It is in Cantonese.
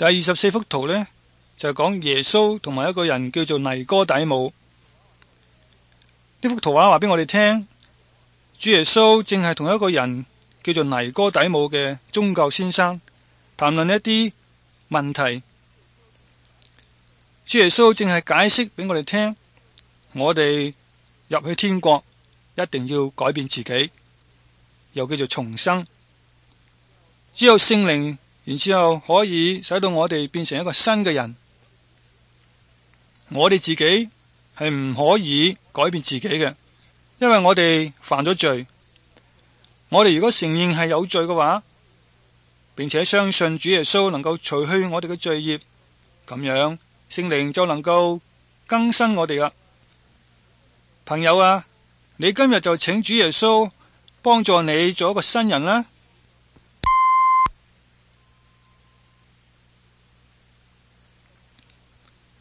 第24幅圖呢，就係講耶穌同埋一個人叫做尼哥底母。呢幅圖畫話俾我哋聽，主耶穌正係同一個人叫做尼哥底母嘅宗教先生談論一啲問題。主耶穌正係解釋俾我哋聽，我哋入去天國一定要改變自己，又叫做重生。只有聖靈，然之後可以使到我哋變成一個新嘅人。我哋自己係唔可以改變自己嘅，因為我哋犯咗罪。我哋如果承認係有罪嘅話，並且相信主耶穌能夠除去我哋嘅罪孽，咁樣聖靈就能夠更新我哋啦。朋友啊，你今日就請主耶穌幫助你做一個新人啦。